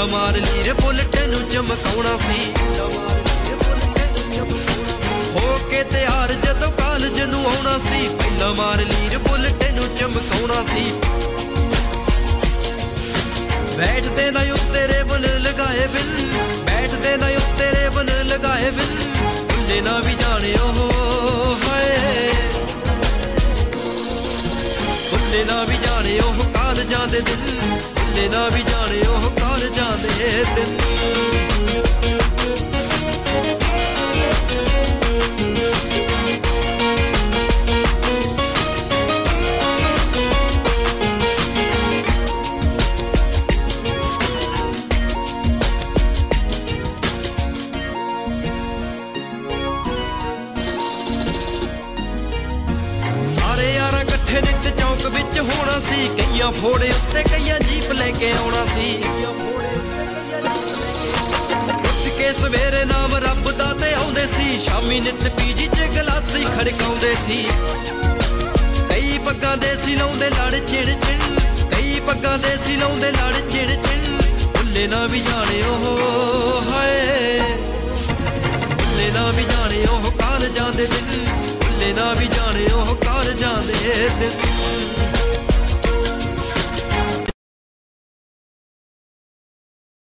ਮਾਰ ਲੀਰ ਬੁਲਟ ਨੂੰ ਚਮਕਾਉਣਾ ਸੀ ਹੋ ਕੇ ਤਿਆਰ ਜਦੋਂ ਕਾਲਜ ਨੂੰ ਆਉਣਾ ਸੀ ਪਹਿਲਾਂ ਮਾਰ ਲੀਰ ਬੁਲਟ ਨੂੰ ਚਮਕਾਉਣਾ ਸੀ ਬੈਠਦੇ ਨਾ ਉੱਤੇ ਰੇਬਨ ਲਗਾਏ ਬਿਨ ਬੈਠਦੇ ਨਾ ਉੱਤੇ ਰੇਬਨ ਲਗਾਏ ਬਿਨ ਭੁੱਲੇ ਨਾ ਵੀ ਜਾਣਿਓ ਹਾਏ ਭੁੱਲੇ ਨਾ ਵੀ ਜਾਣਿਓ ਕਾਲਜਾਂ ਦੇ ਦਿਨ ਭੁੱਲੇ ਨਾ ਵੀ ਜਾਣਿਓ ਕਾਲਜਾਂ ਦੇ ਦਿਨ ਨਿੱਤ ਚੌਂਕ ਵਿੱਚ ਹੋਣਾ ਸੀ ਕਈਆਂ ਫੋੜੇ ਉੱਤੇ ਕਈਆਂ ਜੀਪ ਲੈ ਕੇ ਆਉਣਾ ਸੀ ਉੱਠ ਕੇ ਸਵੇਰੇ ਨਾਮ ਰੱਬ ਦਾ ਤੇ ਆਉਂਦੇ ਸੀ ਸ਼ਾਮੀ ਨਿੱਤ ਪੀਜੀ 'ਚ ਗਲਾਸੀ ਖੜਕਾਉਂਦੇ ਸੀ ਕਈ ਪੱਗਾਂ ਦੇ ਸੀ ਲਾਉਂਦੇ ਲੜ ਚਿੜ ਚਿਣ ਕਈ ਪੱਗਾਂ ਦੇ ਸੀ ਲਾਉਂਦੇ ਲੜ ਚਿੜ ਚਿਣ ਭੁੱਲੇ ਨਾ ਵੀ ਜਾਣਿਓ ਹਾਏ ਭੁੱਲੇ ਨਾ ਵੀ ਜਾਣਿਓ ਕਾਲਜਾਂ ਦੇ ਦਿਨ ਭੁੱਲੇ ਨਾ ਵੀ ਜਾਣਿਓ ਕਾਲਜਾਂ ਦੇ ਦਿਨ